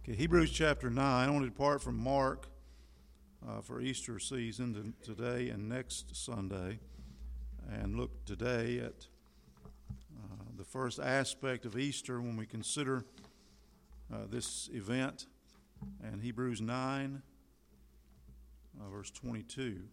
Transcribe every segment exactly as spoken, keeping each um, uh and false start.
Okay, Hebrews chapter nine. I want to depart from Mark uh, for Easter season to, today and next Sunday, and look today at uh, the first aspect of Easter when we consider uh, this event, and Hebrews nine, uh, verse twenty-two.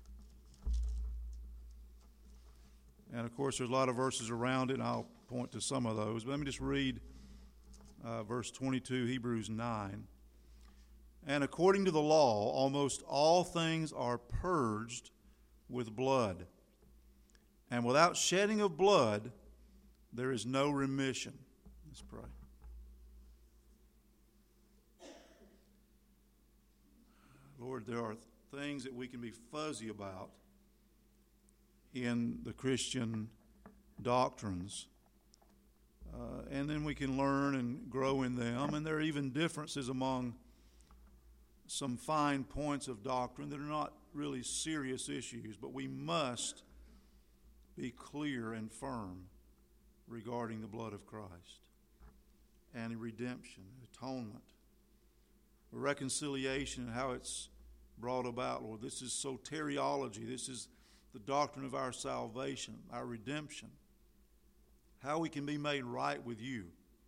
And of course, there's a lot of verses around it, and I'll point to some of those. But let me just read Uh, verse twenty-two, Hebrews nine. And according to the law, almost all things are purged with blood. And without shedding of blood, there is no remission. Let's pray. Lord, there are things that we can be fuzzy about in the Christian doctrines. Uh, and then we can learn and grow in them. And there are even differences among some fine points of doctrine that are not really serious issues. But we must be clear and firm regarding the blood of Christ and redemption, atonement, reconciliation, and how it's brought about. Lord, this is soteriology. This is the doctrine of our salvation, our redemption. How we can be made right with you.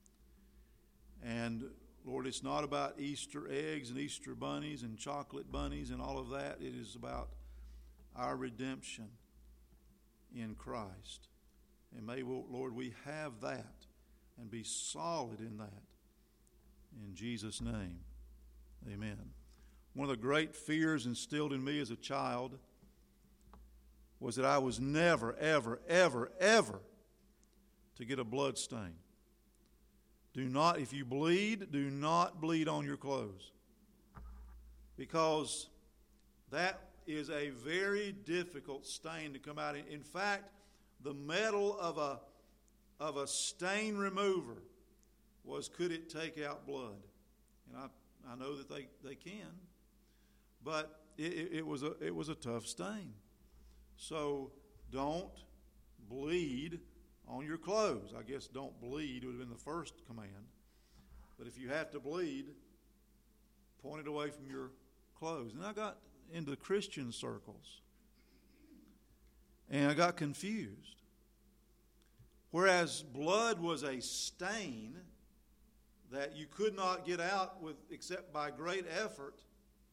And Lord, it's not about Easter eggs and Easter bunnies and chocolate bunnies and all of that. It is about our redemption in Christ. And may, Lord, we have that and be solid in that. In Jesus' name, amen. One of the great fears instilled in me as a child was that I was never, ever, ever, ever to get a blood stain. Do not, if you bleed, do not bleed on your clothes. Because that is a very difficult stain to come out. In fact, the metal of a, of a stain remover was, could it take out blood? And I, I know that they, they can. But it, it, was a, it was a tough stain. So don't bleed on your clothes. I guess don't bleed would have been the first command. But if you have to bleed, point it away from your clothes. And I got into Christian circles. And I got confused. Whereas blood was a stain that you could not get out with except by great effort,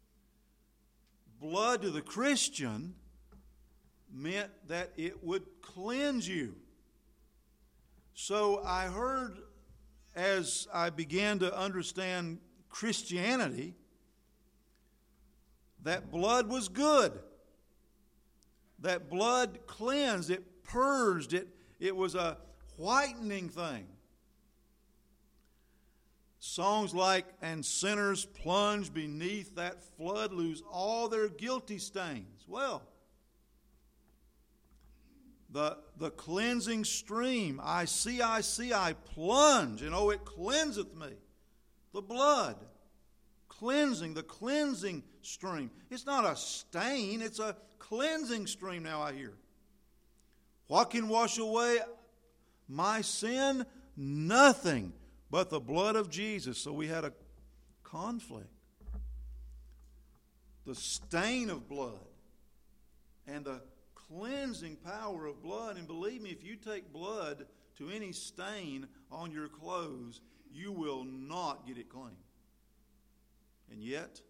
blood to the Christian meant that it would cleanse you. So I heard, as I began to understand Christianity, that blood was good. That blood cleansed, it purged, it, it was a whitening thing. Songs like, "And sinners plunge beneath that flood, lose all their guilty stains." Well, The, the cleansing stream, I see, I see, I plunge, and oh, it cleanseth me. The blood, cleansing, the cleansing stream. It's not a stain, it's a cleansing stream now I hear. What can wash away my sin? Nothing but the blood of Jesus. So we had a conflict. The stain of blood and the cleansing power of blood. And believe me, if you take blood to any stain on your clothes, you will not get it clean. And yet,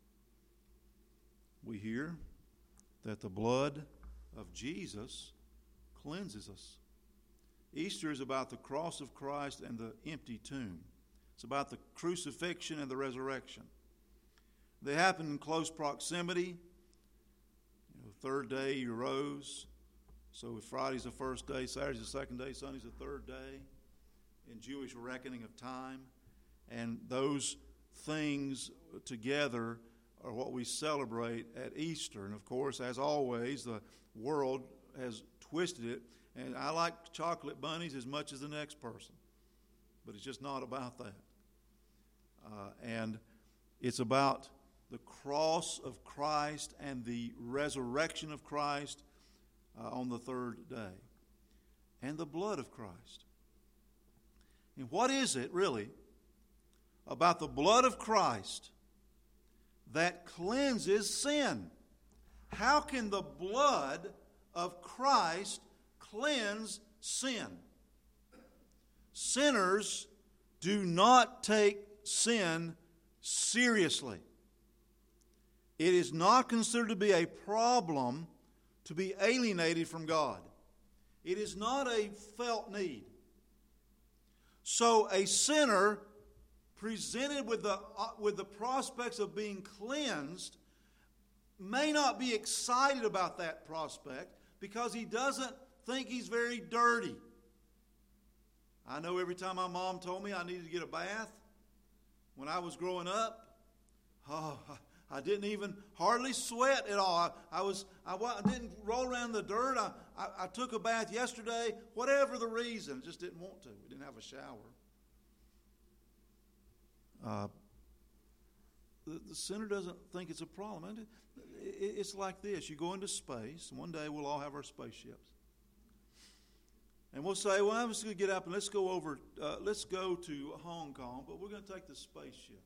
we hear that the blood of Jesus cleanses us. Easter is about the cross of Christ and the empty tomb. It's about the crucifixion and the resurrection. They happen in close proximity. Third day he rose. So if Friday's the first day, Saturday's the second day, Sunday's the third day in Jewish reckoning of time. And those things together are what we celebrate at Easter. And of course, as always, the world has twisted it. And I like chocolate bunnies as much as the next person. But it's just not about that. Uh, and it's about the cross of Christ and the resurrection of Christ uh, on the third day. And the blood of Christ. And what is it, really, about the blood of Christ that cleanses sin. How can the blood of Christ cleanse sin? Sinners do not take sin seriously. It is not considered to be a problem to be alienated from God. It is not a felt need. So a sinner presented with the, uh, with the prospects of being cleansed may not be excited about that prospect because he doesn't think he's very dirty. I know every time my mom told me I needed to get a bath when I was growing up, oh, I didn't even hardly sweat at all. I, I was I, I didn't roll around in the dirt. I, I, I took a bath yesterday, whatever the reason, just didn't want to. We didn't have a shower. Uh, the, the sinner doesn't think it's a problem. It, it, it's like this. You go into space, and one day we'll all have our spaceships. And we'll say, well, I'm just going to get up and let's go over, uh, let's go to Hong Kong, but we're going to take the spaceship.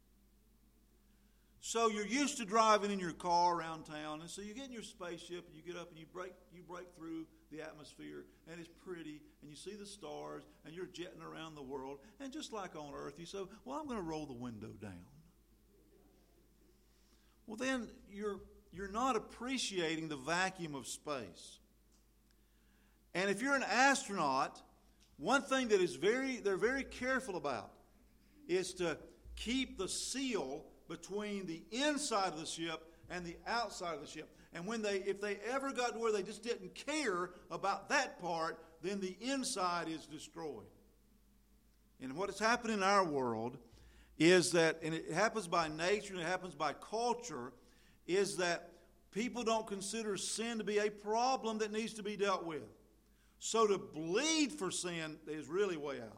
So you're used to driving in your car around town, and so you get in your spaceship, and you get up and you break you break through the atmosphere, and it's pretty, and you see the stars, and you're jetting around the world, and just like on Earth, you say, well, I'm going to roll the window down. Well, then you're you're not appreciating the vacuum of space. And if you're an astronaut, one thing that is very they're very careful about is to keep the seal between the inside of the ship and the outside of the ship. And when they, if they ever got to where they just didn't care about that part, then the inside is destroyed. And what has happened in our world is that, and it happens by nature and it happens by culture, is that people don't consider sin to be a problem that needs to be dealt with. So to bleed for sin is really way out.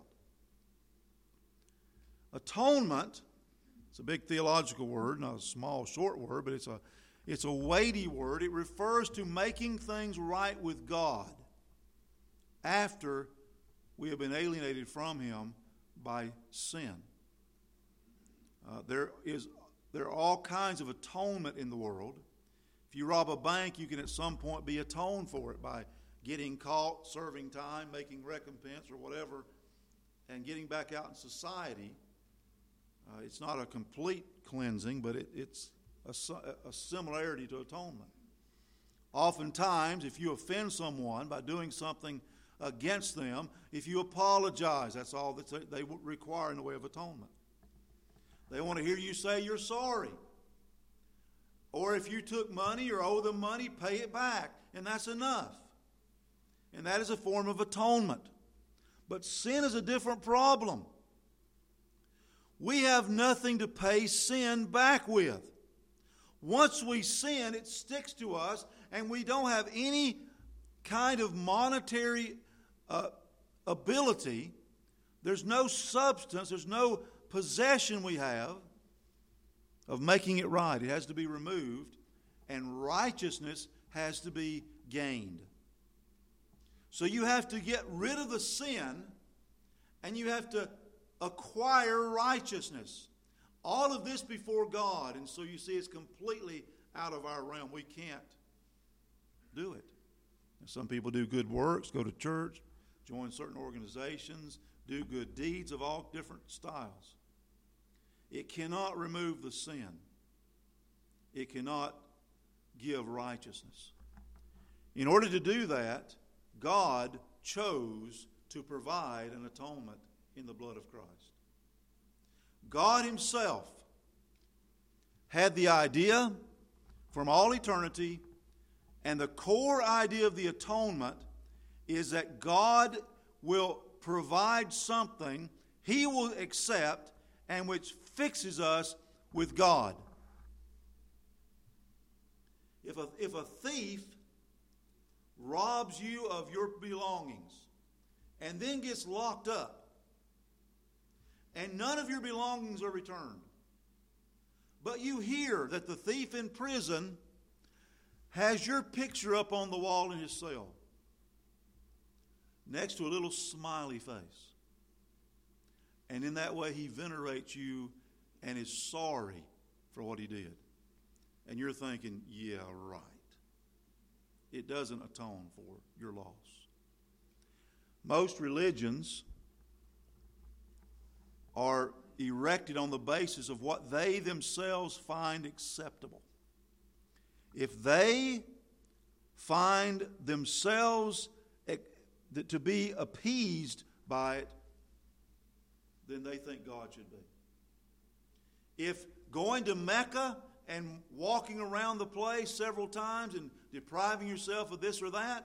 Atonement, it's a big theological word, not a small, short word, but it's a, it's a weighty word. It refers to making things right with God after we have been alienated from Him by sin. Uh, there is there are all kinds of atonement in the world. If you rob a bank, you can at some point be atoned for it by getting caught, serving time, making recompense or whatever, and getting back out in society. Uh, it's not a complete cleansing, but it, it's a, a similarity to atonement. Oftentimes, if you offend someone by doing something against them, if you apologize, that's all that they require in the way of atonement. They want to hear you say you're sorry. Or if you took money or owe them money, pay it back, and that's enough. And that is a form of atonement. But sin is a different problem. We have nothing to pay sin back with. Once we sin, it sticks to us, and we don't have any kind of monetary uh, ability. There's no substance, there's no possession we have of making it right. It has to be removed, and righteousness has to be gained. So you have to get rid of the sin, and you have to acquire righteousness. All of this before God. And so you see it's completely out of our realm. We can't do it. And some people do good works, go to church, join certain organizations, do good deeds of all different styles. It cannot remove the sin. It cannot give righteousness. In order to do that, God chose to provide an atonement in the blood of Christ. God Himself had the idea from all eternity, and the core idea of the atonement is that God will provide something He will accept and which fixes us with God. If a, if a thief robs you of your belongings and then gets locked up, and none of your belongings are returned, but you hear that the thief in prison has your picture up on the wall in his cell, next to a little smiley face, And in that way, he venerates you and is sorry for what he did. And you're thinking, yeah, right. It doesn't atone for your loss. Most religions are erected on the basis of what they themselves find acceptable. If they find themselves to be appeased by it, then they think God should be. If going to Mecca and walking around the place several times and depriving yourself of this or that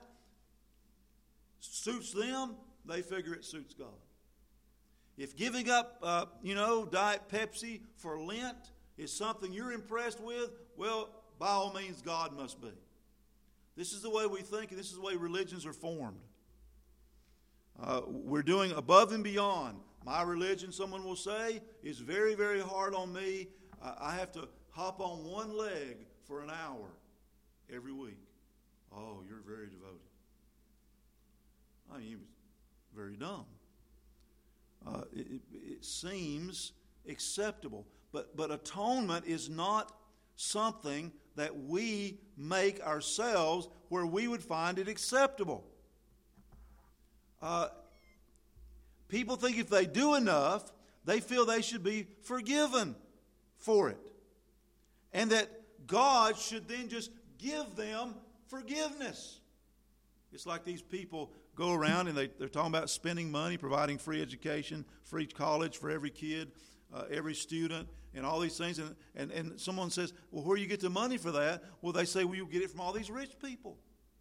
suits them, they figure it suits God. If giving up, uh, you know, Diet Pepsi for Lent is something you're impressed with, well, by all means, God must be. This is the way we think, and this is the way religions are formed. Uh, we're doing above and beyond. My religion, someone will say, is very, very hard on me. Uh, I have to hop on one leg for an hour every week. Oh, you're very devoted. I mean, very dumb. Uh, it, it seems acceptable. But, but atonement is not something that we make ourselves where we would find it acceptable. Uh, people think if they do enough, they feel they should be forgiven for it. And that God should then just give them forgiveness. It's like these people go around and they, they're talking about spending money, providing free education, free college for every kid, uh, every student, and all these things. And, and, and someone says, well, where do you get the money for that? Well, they say, well, you get it from all these rich people.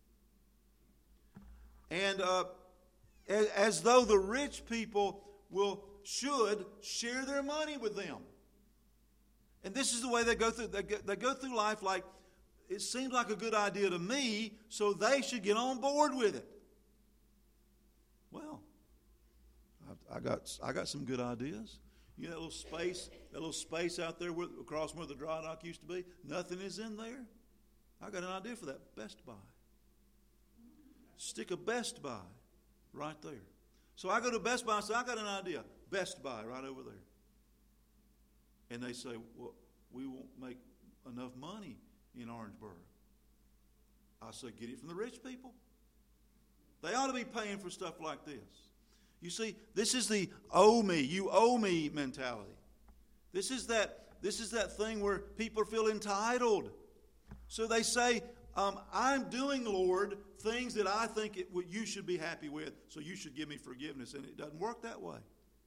And uh, as, as though the rich people will should share their money with them. And this is the way they go through. They go, they go through life like, it seems like a good idea to me, so they should get on board with it. Well, I, I got I got some good ideas. You know that little space, that little space out there where, across where the dry dock used to be? Nothing is in there. I got an idea for that. Best Buy. Stick a Best Buy right there. So I go to Best Buy and say, I got an idea. Best Buy right over there. And they say, well, we won't make enough money in Orangeburg. I say, get it from the rich people. They ought to be paying for stuff like this. You see, this is the owe me, you owe me mentality. This is that, this is that thing where people feel entitled. So they say, um, I'm doing, Lord, things that I think it, you should be happy with, so you should give me forgiveness. And it doesn't work that way.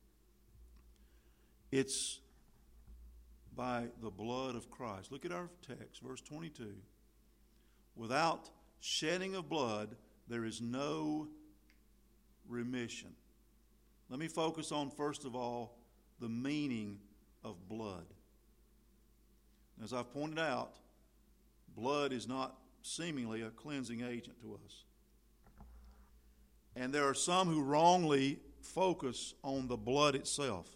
It's by the blood of Christ. Look at our text, verse twenty-two. Without shedding of blood, there is no remission. Let me focus on, first of all, the meaning of blood. As I've pointed out, blood is not seemingly a cleansing agent to us. And there are some who wrongly focus on the blood itself.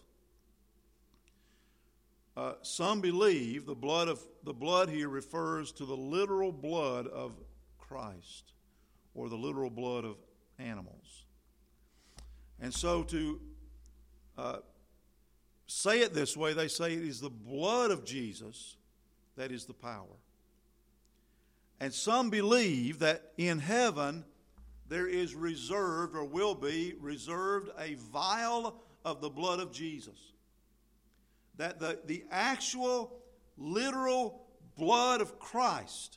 Uh, some believe the blood of the blood here refers to the literal blood of Christ or the literal blood of animals. And so to uh, say it this way, they say it is the blood of Jesus that is the power. And some believe that in heaven there is reserved or will be reserved a vial of the blood of Jesus. That the, the actual, literal blood of Christ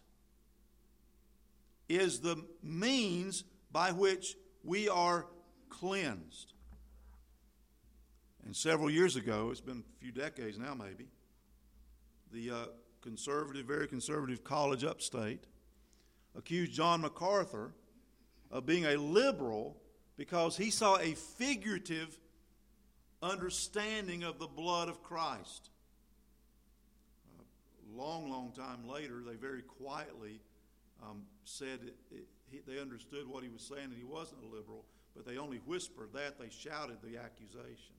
is the means by which we are cleansed. And several years ago, it's been a few decades now maybe, the uh, conservative, very conservative college upstate accused John MacArthur of being a liberal because he saw a figurative understanding of the blood of Christ. A long, long time later, they very quietly um, said it, it, he, they understood what he was saying, and he wasn't a liberal, but they only whispered that. They shouted the accusation.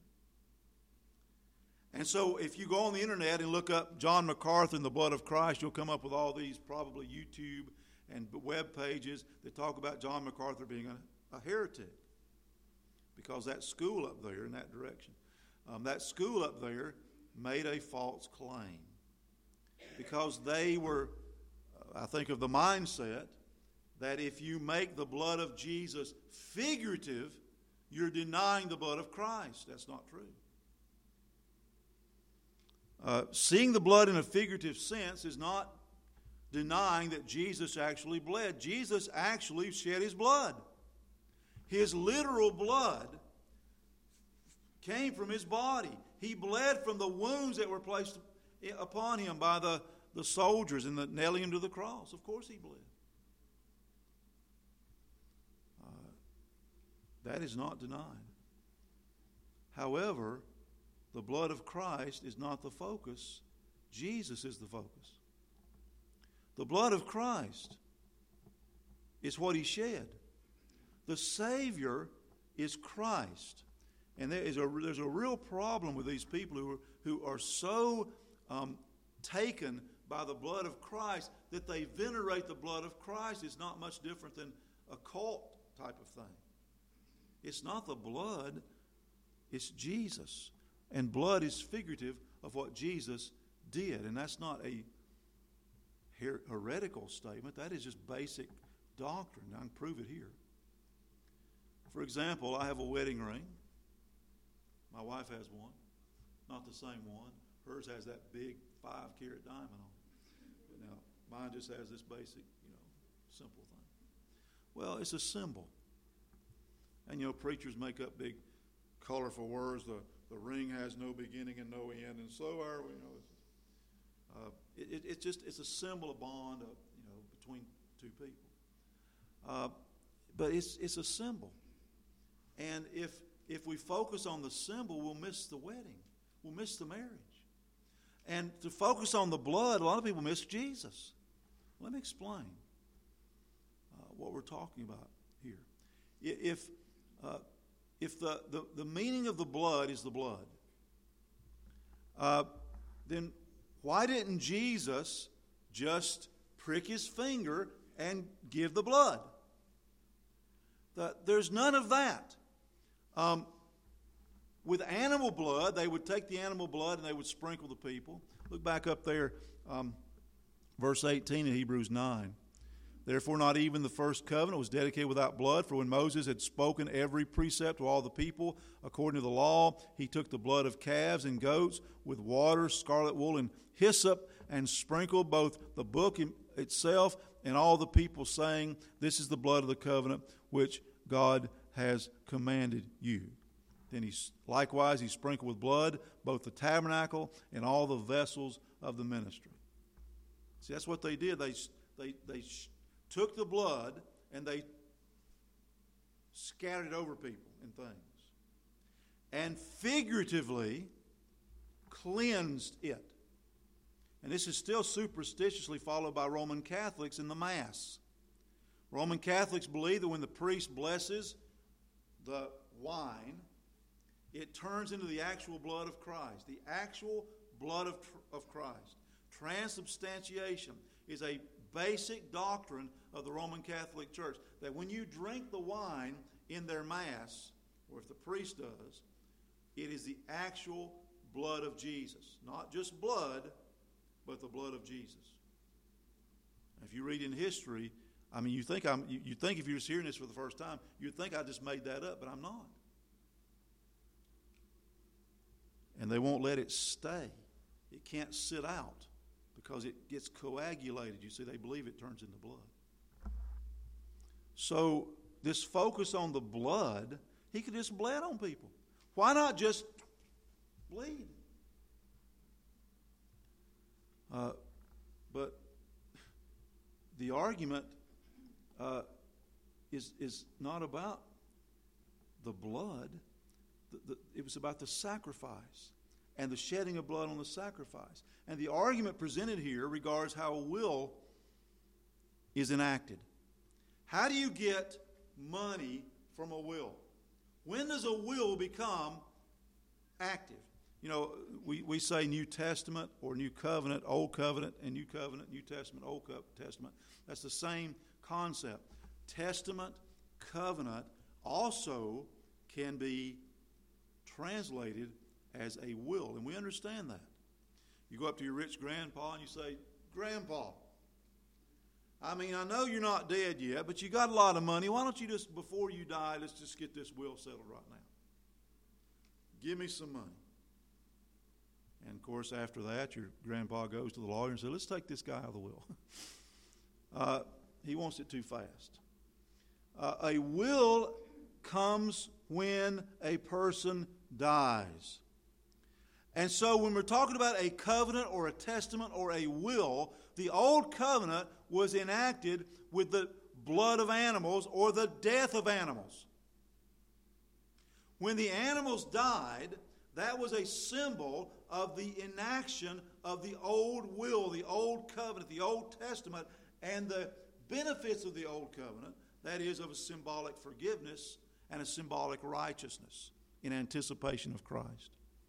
And so if you go on the internet and look up John MacArthur and the blood of Christ, you'll come up with all these probably YouTube and web pages that talk about John MacArthur being a, a heretic, because that school up there in that direction. Um, that school up there made a false claim because they were, I think, of the mindset that if you make the blood of Jesus figurative, you're denying the blood of Christ. That's not true. Uh, seeing the blood in a figurative sense is not denying that Jesus actually bled. Jesus actually shed his blood. His literal blood came from his body. He bled from the wounds that were placed upon him by the, the soldiers and the nailing him to the cross. Of course he bled. Uh, that is not denied. However, the blood of Christ is not the focus. Jesus is the focus. The blood of Christ is what he shed. The Savior is Christ. And there is a, there's a real problem with these people who are, who are so um, taken by the blood of Christ that they venerate the blood of Christ. It's not much different than a cult type of thing. It's not the blood, it's Jesus. And blood is figurative of what Jesus did. And that's not a her- heretical statement. That is just basic doctrine. I can prove it here. For example, I have a wedding ring. My wife has one. Not the same one. Hers has that big five-carat diamond on it. But now, mine just has this basic, you know, simple thing. Well, it's a symbol. And, you know, preachers make up big, colorful words. The, the ring has no beginning and no end, and so are we. You know, it's, uh, it, it, it's just it's a symbol, a bond, of, you know, between two people. Uh, but it's it's a symbol. And if if we focus on the symbol, we'll miss the wedding. We'll miss the marriage. And to focus on the blood, a lot of people miss Jesus. Let me explain uh, what we're talking about here. If uh, if the, the, the meaning of the blood is the blood, uh, then why didn't Jesus just prick his finger and give the blood? The, there's none of that. Um, with animal blood, they would take the animal blood and they would sprinkle the people. Look back up there, um, verse eighteen in Hebrews nine. Therefore, not even the first covenant was dedicated without blood, for when Moses had spoken every precept to all the people according to the law, he took the blood of calves and goats with water, scarlet wool, and hyssop, and sprinkled both the book itself and all the people, saying, "This is the blood of the covenant which God has commanded you." Then he likewise he sprinkled with blood both the tabernacle and all the vessels of the ministry. See, that's what they did. They they they took the blood and they scattered it over people and things, and figuratively cleansed it. And this is still superstitiously followed by Roman Catholics in the Mass. Roman Catholics believe that when the priest blesses the wine, it turns into the actual blood of Christ, the actual blood of, of Christ. Transubstantiation is a basic doctrine of the Roman Catholic Church, that when you drink the wine in their Mass, or if the priest does, it is the actual blood of Jesus. Not just blood, but the blood of Jesus. If you read in history, I mean, you think I'm. You, you think if you're just hearing this for the first time, you'd think I just made that up, but I'm not. And they won't let it stay. It can't sit out because it gets coagulated. You see, they believe it turns into blood. So this focus on the blood, he could just bled on people. Why not just bleed? Uh, but the argument uh, is is not about the blood. The, the, it was about the sacrifice and the shedding of blood on the sacrifice. And the argument presented here regards how a will is enacted. How do you get money from a will? When does a will become active? You know, we, we say New Testament or New Covenant, Old Covenant, and New Covenant, New Testament, Old Testament. That's the same concept. Testament, covenant also can be translated as a will. And we understand that. You go up to your rich grandpa and you say, Grandpa, I mean, I know you're not dead yet, but you got a lot of money. Why don't you just, before you die, let's just get this will settled right now. Give me some money. And, of course, after that, your grandpa goes to the lawyer and says, let's take this guy out of the will. uh, he wants it too fast. Uh, a will comes when a person dies. And so when we're talking about a covenant or a testament or a will, the old covenant was enacted with the blood of animals or the death of animals. When the animals died, that was a symbol of the enaction of the old will, the old covenant, the Old Testament, and the benefits of the old covenant, that is, of a symbolic forgiveness and a symbolic righteousness in anticipation of Christ.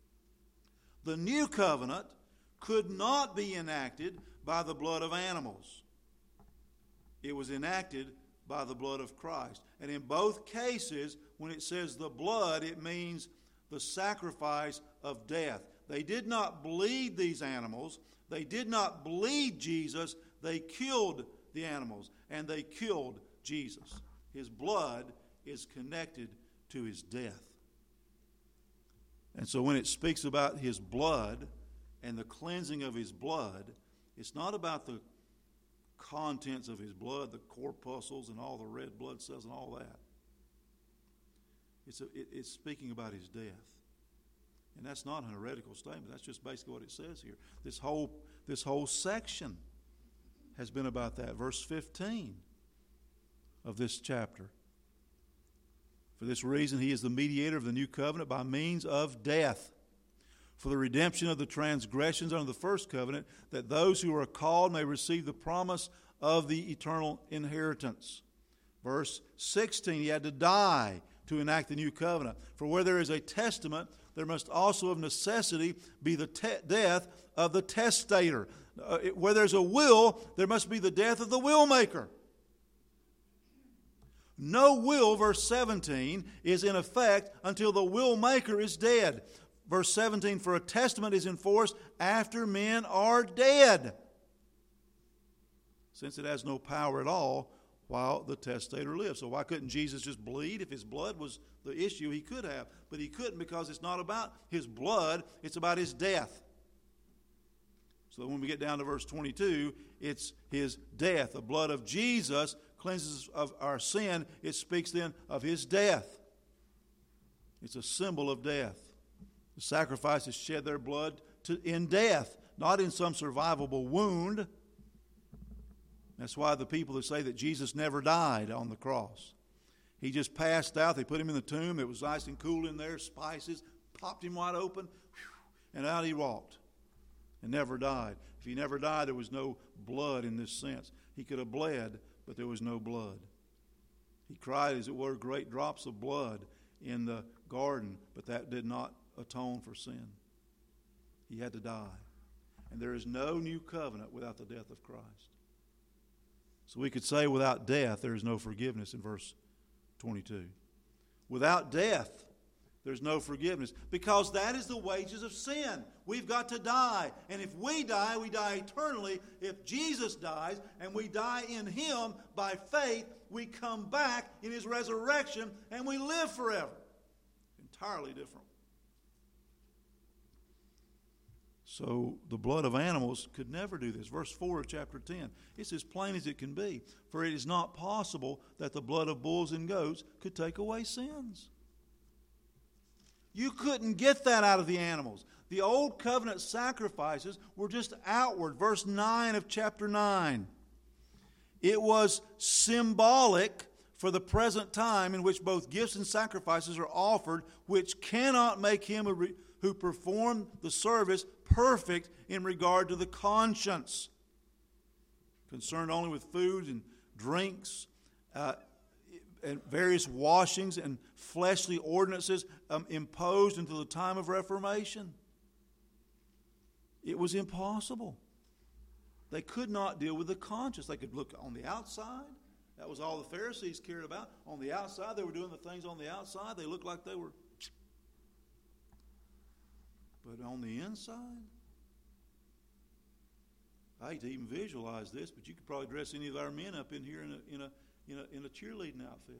The new covenant could not be enacted by the blood of animals. It was enacted by the blood of Christ. And in both cases, when it says the blood, it means the sacrifice of death. They did not bleed these animals. They did not bleed Jesus. They killed the animals, and they killed Jesus. His blood is connected to his death. And so when it speaks about his blood and the cleansing of his blood, it's not about the contents of his blood, the corpuscles and all the red blood cells and all that. It's, a, it, it's speaking about his death. And that's not an heretical statement. That's just basically what it says here. This whole, this whole section has been about that. Verse fifteen of this chapter. For this reason, he is the mediator of the new covenant by means of death, for the redemption of the transgressions under the first covenant, that those who are called may receive the promise of the eternal inheritance. Verse sixteen, he had to die to enact the new covenant. For where there is a testament, there must also of necessity be the te- death of the testator. Uh, it, where there's a will, there must be the death of the will maker. No will, verse seventeen, is in effect until the will maker is dead. Verse seventeen, for a testament is enforced after men are dead, since it has no power at all while the testator lives. So why couldn't Jesus just bleed? If his blood was the issue, he could have. But he couldn't, because it's not about his blood, it's about his death. So when we get down to verse twenty-two, it's his death. The blood of Jesus cleanses of our sin. It speaks then of his death. It's a symbol of death. The sacrifices shed their blood to, in death, not in some survivable wound. That's why the people that say that Jesus never died on the cross. He just passed out. They put him in the tomb. It was nice and cool in there, spices, popped him wide open, and out he walked and never died. If he never died, there was no blood in this sense. He could have bled, but there was no blood. He cried, as it were, great drops of blood in the garden, but that did not atone for sin. He had to die. And there is no new covenant without the death of Christ. So we could say without death there is no forgiveness in verse twenty-two. Without death there's no forgiveness, because that is the wages of sin. We've got to die. And if we die, we die eternally. If Jesus dies and we die in him by faith, we come back in his resurrection and we live forever. Entirely different. So the blood of animals could never do this. Verse four of chapter ten. It's as plain as it can be. For it is not possible that the blood of bulls and goats could take away sins. You couldn't get that out of the animals. The old covenant sacrifices were just outward. Verse nine of chapter nine. It was symbolic for the present time in which both gifts and sacrifices are offered, which cannot make him who performed the service perfect in regard to the conscience. Concerned only with food and drinks, uh, and various washings and fleshly ordinances um, imposed until the time of Reformation. It was impossible. They could not deal with the conscience. They could look on the outside. That was all the Pharisees cared about. On the outside, they were doing the things on the outside. They looked like they were on the inside? I hate to even visualize this, but you could probably dress any of our men up in here in a in a in a, in a cheerleading outfit.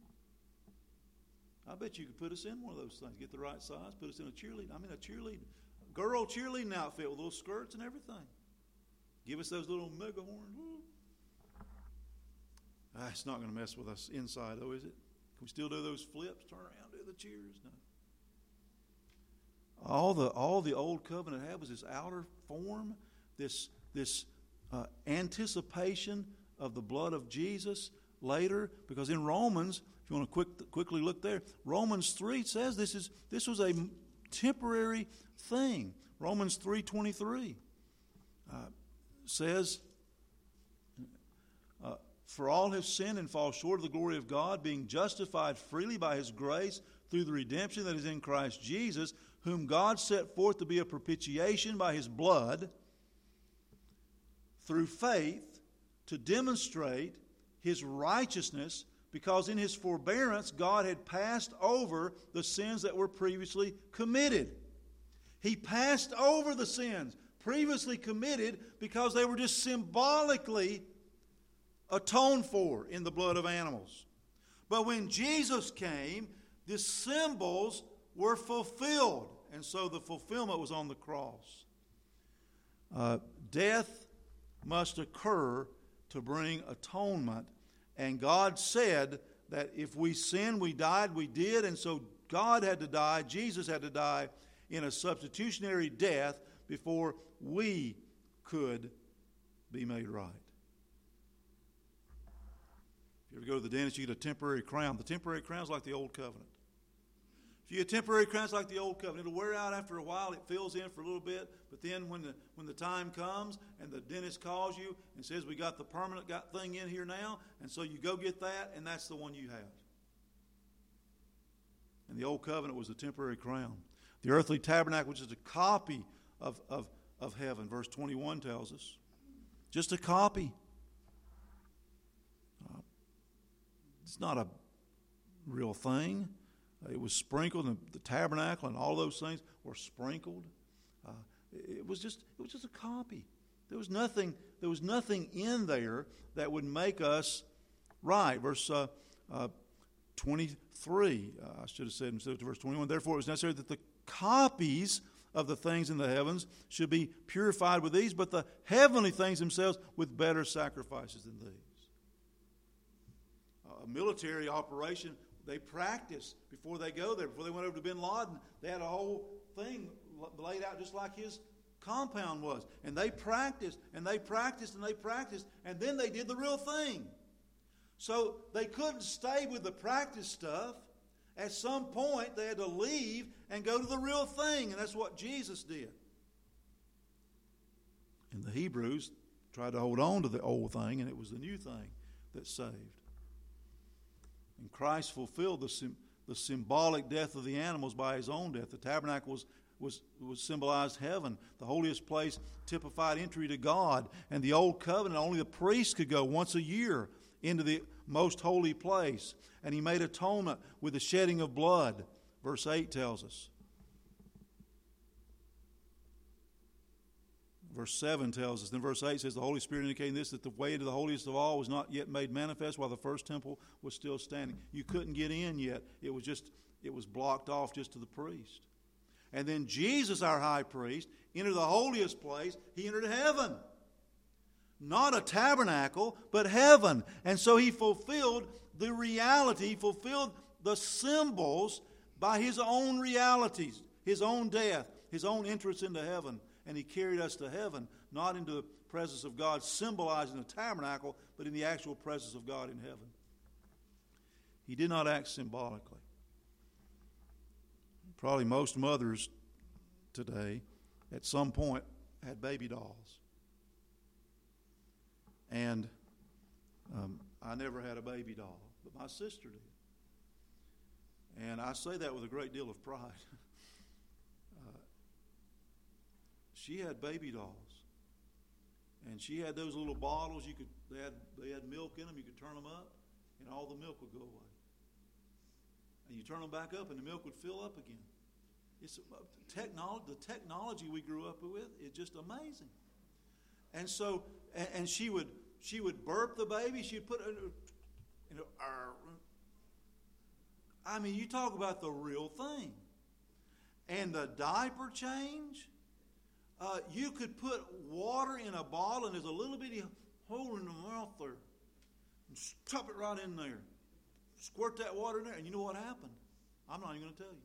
I bet you could put us in one of those things. Get the right size, put us in a cheerleading. I mean a cheerleading, girl cheerleading outfit with little skirts and everything. Give us those little mega horns. Ah, it's not going to mess with us inside, though, is it? Can we still do those flips? Turn around, do the cheers? No. All the all the old covenant had was this outer form, this this uh, anticipation of the blood of Jesus later. Because in Romans, if you want to quick, quickly look there, Romans three says this is this was a temporary thing. Romans three twenty-three uh, says, uh, "For all have sinned and fall short of the glory of God, being justified freely by His grace through the redemption that is in Christ Jesus, whom God set forth to be a propitiation by His blood, through faith, to demonstrate His righteousness, because in His forbearance God had passed over the sins that were previously committed." He passed over the sins previously committed because they were just symbolically atoned for in the blood of animals. But when Jesus came, the symbols were fulfilled. And so the fulfillment was on the cross. Uh, death must occur to bring atonement. And God said that if we sinned, we died, we did. And so God had to die, Jesus had to die in a substitutionary death before we could be made right. If you ever go to the dentist, you get a temporary crown. The temporary crown is like the old covenant. If you get temporary crowns like the old covenant, it'll wear out after a while. It fills in for a little bit, but then when the when the time comes and the dentist calls you and says, "We got the permanent got thing in here now," and so you go get that, and that's the one you have. And the old covenant was a temporary crown. The earthly tabernacle, which is a copy of of of heaven, verse twenty-one tells us, just a copy. Uh, it's not a real thing. It was sprinkled, and the tabernacle and all those things were sprinkled. Uh, it was just it was just a copy. There was nothing there was nothing in there that would make us right. Verse uh, uh, twenty-three. Uh, I should have said instead of verse twenty-one. Therefore, it was necessary that the copies of the things in the heavens should be purified with these, but the heavenly things themselves with better sacrifices than these. A military operation. They practiced before they go there. Before they went over to bin Laden, they had a whole thing laid out just like his compound was. And they practiced, and they practiced, and they practiced, and then they did the real thing. So they couldn't stay with the practice stuff. At some point, they had to leave and go to the real thing, and that's what Jesus did. And the Hebrews tried to hold on to the old thing, and it was the new thing that saved. And Christ fulfilled the, the symbolic death of the animals by His own death. The tabernacle was, was, was symbolized heaven. The holiest place typified entry to God. And the old covenant, only the priest could go once a year into the most holy place. And He made atonement with the shedding of blood. Verse eight tells us. Verse seven tells us. Then verse eight says, the Holy Spirit indicating this, that the way to the holiest of all was not yet made manifest while the first temple was still standing. You couldn't get in yet. It was just, it was blocked off just to the priest. And then Jesus, our high priest, entered the holiest place. He entered heaven. Not a tabernacle, but heaven. And so He fulfilled the reality, fulfilled the symbols by His own realities, His own death, His own entrance into heaven. And He carried us to heaven, not into the presence of God, symbolizing the tabernacle, but in the actual presence of God in heaven. He did not act symbolically. Probably most mothers today, at some point, had baby dolls. And um, I never had a baby doll, but my sister did. And I say that with a great deal of pride. She had baby dolls, and she had those little bottles. You could they had they had milk in them. You could turn them up, and all the milk would go away. And you turn them back up, and the milk would fill up again. It's technology. The technology we grew up with is just amazing. And so, and, and she would she would burp the baby. She'd put, you know, I mean, you talk about the real thing. And the diaper change. Uh, you could put water in a bottle, and there's a little bitty hole in the mouth there. And stuff it right in there. Squirt that water in there, and you know what happened? I'm not even going to tell you.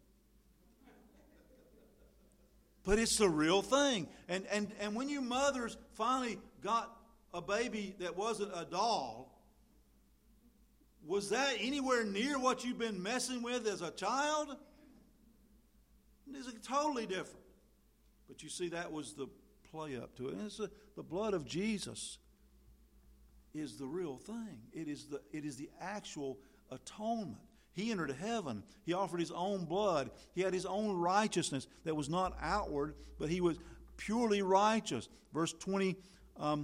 But it's the real thing. And, and, and when you mothers finally got a baby that wasn't a doll, was that anywhere near what you've been messing with as a child? It's totally different. But you see, that was the play up to it. And it's a, the blood of Jesus is the real thing. It is the, it is the actual atonement. He entered heaven. He offered his own blood. He had his own righteousness that was not outward, but he was purely righteous. Verse twenty-five.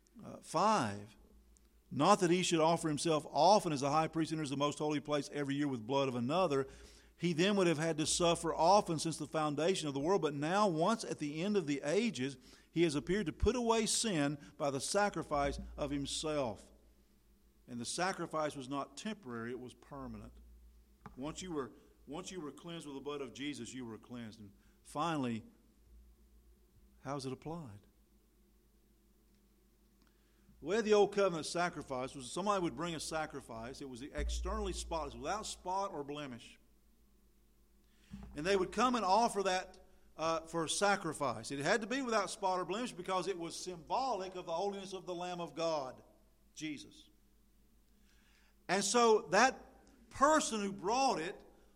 Not that he should offer himself often as the high priest enters the most holy place every year with blood of another. He then would have had to suffer often since the foundation of the world. But now, once at the end of the ages, he has appeared to put away sin by the sacrifice of himself. And the sacrifice was not temporary, it was permanent. Once you were, once you were cleansed with the blood of Jesus, you were cleansed. And finally, how is it applied? The way the Old Covenant sacrifice was somebody would bring a sacrifice. It was externally spotless, without spot or blemish. And they would come and offer that uh, for sacrifice. It had to be without spot or blemish because it was symbolic of the holiness of the Lamb of God, Jesus. And so that person who brought it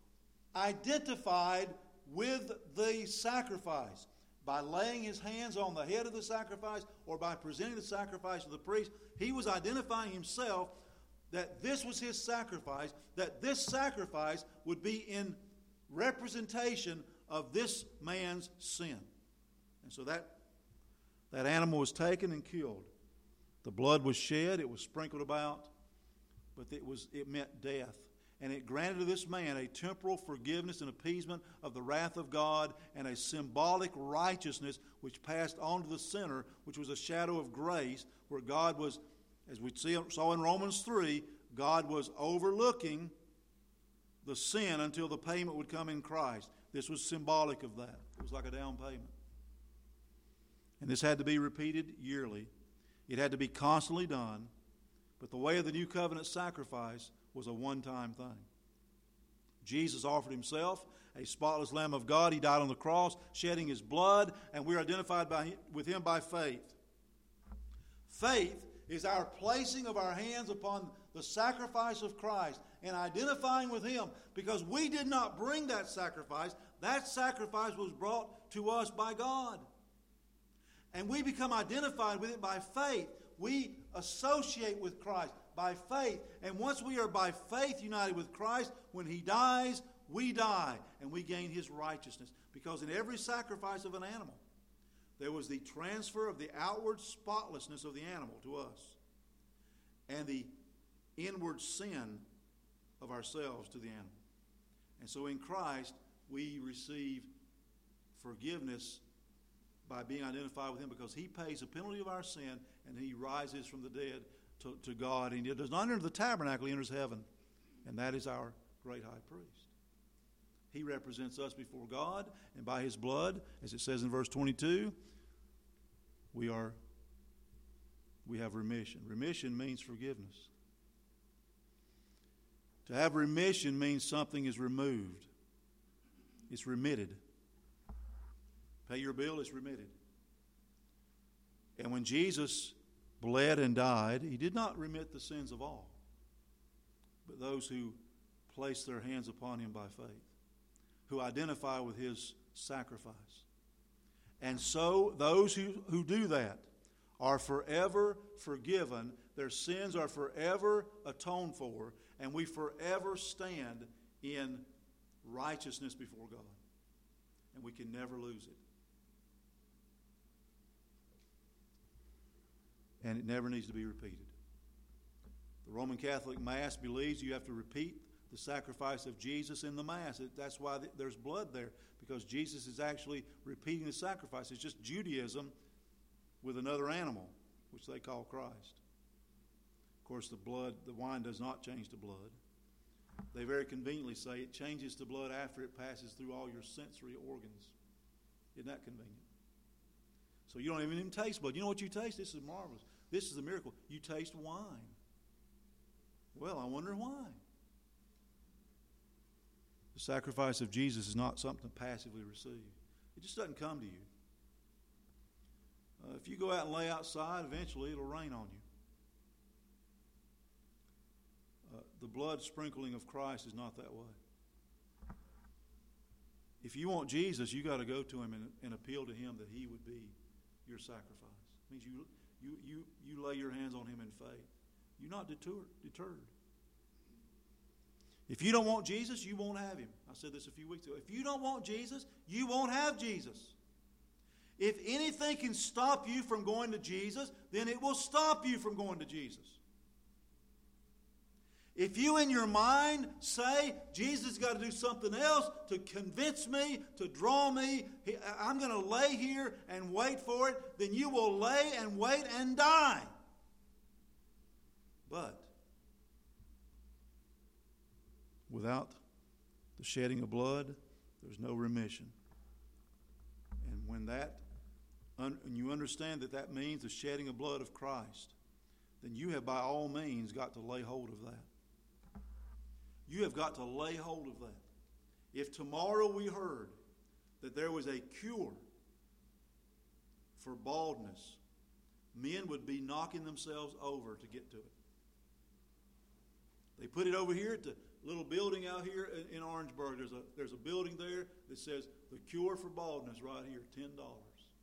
identified with the sacrifice by laying his hands on the head of the sacrifice or by presenting the sacrifice to the priest. He was identifying himself that this was his sacrifice, that this sacrifice would be in representation of this man's sin. And so that, that animal was taken and killed. The blood was shed, it was sprinkled about, but it was it meant death. And it granted to this man a temporal forgiveness and appeasement of the wrath of God and a symbolic righteousness which passed on to the sinner, which was a shadow of grace, where God was, as we see, saw in Romans three, God was overlooking the sin until the payment would come in Christ. This was symbolic of that. It was like a down payment. And this had to be repeated yearly. It had to be constantly done. But the way of the new covenant sacrifice was a one-time thing. Jesus offered himself, a spotless Lamb of God. He died on the cross, shedding his blood, and we're identified by, with him by faith. Faith is our placing of our hands upon the sacrifice of Christ and identifying with him, because we did not bring that sacrifice. That sacrifice was brought to us by God. And we become identified with it by faith. We associate with Christ by faith. And once we are by faith united with Christ, when he dies, we die and we gain his righteousness. Because in every sacrifice of an animal, there was the transfer of the outward spotlessness of the animal to us and the inward sin of ourselves to the animal. And so in Christ, we receive forgiveness by being identified with him, because he pays the penalty of our sin and he rises from the dead to, to God. And he does not enter the tabernacle, he enters heaven. And that is our great high priest. He represents us before God, and by his blood, as it says in verse twenty-two, we are we have remission. Remission means forgiveness. To have remission means something is removed. It's remitted. Pay your bill, it's remitted. And when Jesus bled and died, he did not remit the sins of all, but those who place their hands upon him by faith, who identify with his sacrifice. And so those who, who do that are forever forgiven. Their sins are forever atoned for, and we forever stand in righteousness before God. And we can never lose it. And it never needs to be repeated. The Roman Catholic Mass believes you have to repeat the sacrifice of Jesus in the Mass. That's why there's blood there, because Jesus is actually repeating the sacrifice. It's just Judaism with another animal, which they call Christ. Of course, the blood, the wine does not change the blood. They very conveniently say it changes the blood after it passes through all your sensory organs. Isn't that convenient? So you don't even, even taste blood. You know what you taste? This is marvelous. This is a miracle. You taste wine. Well, I wonder why. The sacrifice of Jesus is not something to passively receive. It just doesn't come to you. Uh, if you go out and lay outside, eventually it'll rain on you. Uh, the blood sprinkling of Christ is not that way. If you want Jesus, you got to go to Him and, and appeal to Him that He would be your sacrifice. It means you, you, you, you lay your hands on Him in faith. You're not deterred. deterred. If you don't want Jesus, you won't have Him. I said this a few weeks ago. If you don't want Jesus, you won't have Jesus. If anything can stop you from going to Jesus, then it will stop you from going to Jesus. If you in your mind say, Jesus has got to do something else to convince me, to draw me, I'm going to lay here and wait for it, then you will lay and wait and die. But without the shedding of blood, there's no remission. And when that, and you understand that that means the shedding of blood of Christ, then you have by all means got to lay hold of that. You have got to lay hold of that. If tomorrow we heard that there was a cure for baldness, men would be knocking themselves over to get to it. They put it over here at the little building out here in Orangeburg. There's a, there's a building there that says, the cure for baldness right here, ten dollars.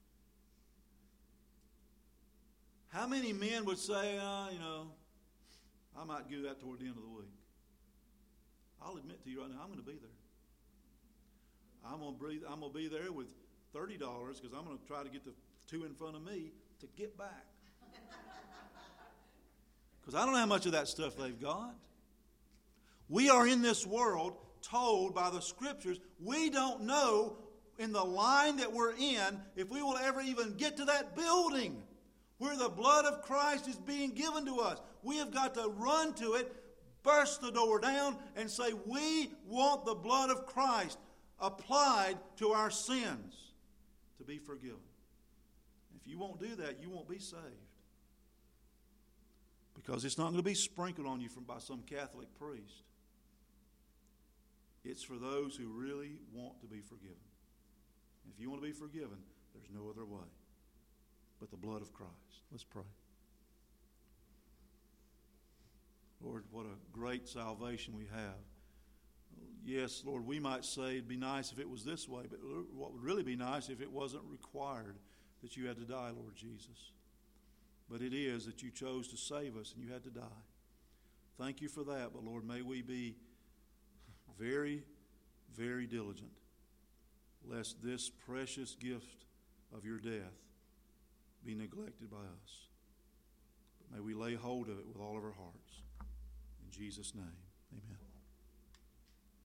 How many men would say, uh, you know, I might do that toward the end of the week? I'll admit to you right now, I'm going to be there. I'm going to be, I'm going to be there with thirty dollars because I'm going to try to get the two in front of me to get back. Because I don't know how much of that stuff they've got. We are in this world told by the Scriptures, we don't know in the line that we're in if we will ever even get to that building where the blood of Christ is being given to us. We have got to run to it, burst the door down, and say, we want the blood of Christ applied to our sins to be forgiven. If you won't do that, you won't be saved. Because it's not going to be sprinkled on you from by some Catholic priest. It's for those who really want to be forgiven. If you want to be forgiven, there's no other way but the blood of Christ. Let's pray. Lord, what a great salvation we have. Yes, Lord, we might say it'd be nice if it was this way, but what would really be nice if it wasn't required that you had to die, Lord Jesus. But it is that you chose to save us and you had to die. Thank you for that, but Lord, may we be very, very diligent, lest this precious gift of your death be neglected by us. But may we lay hold of it with all of our hearts. In Jesus' name, amen.